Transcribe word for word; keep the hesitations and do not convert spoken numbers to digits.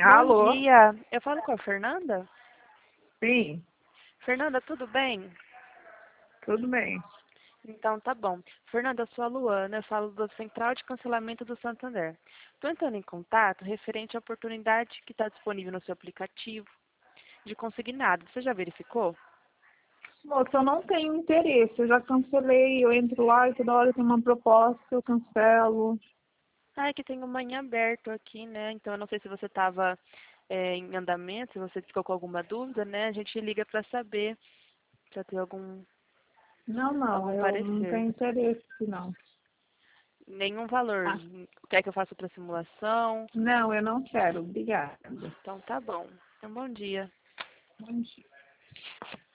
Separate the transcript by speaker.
Speaker 1: Bom
Speaker 2: Alô?
Speaker 1: dia, eu falo com a Fernanda?
Speaker 2: Sim,
Speaker 1: Fernanda, tudo bem?
Speaker 2: tudo bem.
Speaker 1: Então tá bom. Fernanda, eu sou a Luana, eu falo da Central de Cancelamento do Santander. Estou entrando em contato referente à oportunidade que está disponível no seu aplicativo de consignado. Você já verificou?
Speaker 2: Moça, eu não tenho interesse, eu já cancelei, eu entro lá e toda hora tem uma proposta, eu cancelo.
Speaker 1: Ah, é que tem um manhã aberto aqui, né? Então eu não sei se você estava em andamento, se você ficou com alguma dúvida, né? A gente liga para saber, para ter algum,
Speaker 2: Não, não,
Speaker 1: algum
Speaker 2: eu não
Speaker 1: parecer.
Speaker 2: tenho interesse, não.
Speaker 1: Nenhum valor.
Speaker 2: Ah,
Speaker 1: Quer que eu faça para simulação?
Speaker 2: não, eu não quero, obrigada.
Speaker 1: Então tá bom. Um bom dia.
Speaker 2: Bom dia.